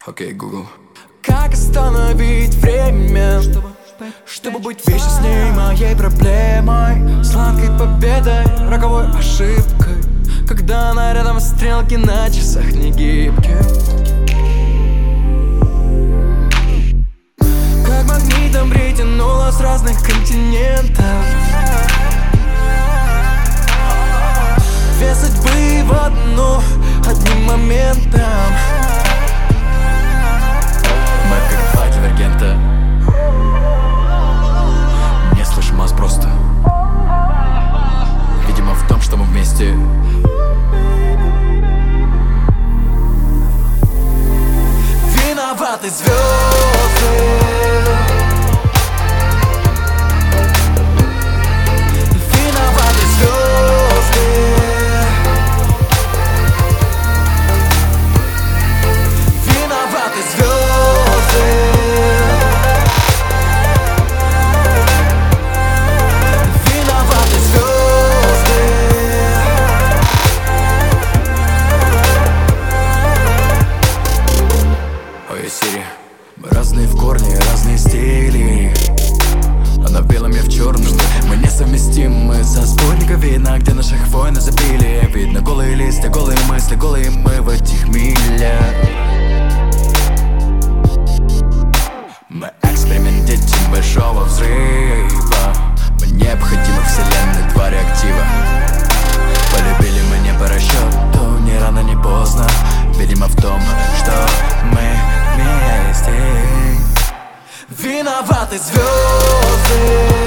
Окей, Google. Как остановить время, чтобы быть вечно с ней моей проблемой, сладкой победой, роковой ошибкой, когда она рядом, стрелки на часах не гибкие. Как магнитом притянула с разных континентов. Две судьбы в одну, одним моментом. Мы как два дивергента. Не слышим вас просто. Видимо в том, что мы вместе. Виноваты звезды. Виноваты звезды. Виноваты звезды. Виноваты звезды. Ой, Сири, мы разные в корне, разные стили. Она в белом, я в черном. Мы несовместимы. Со спутника видно, где наших войны забили. Видно голые листья, голые мысли, голые мы в этих милях. Мы эксперимент, дети большого взрыва. Мы необходимы вселенной, два реактива. Полюбили мы не по расчету, ни рано, ни поздно. Видимо в том, что мы вместе. Виноваты звезды.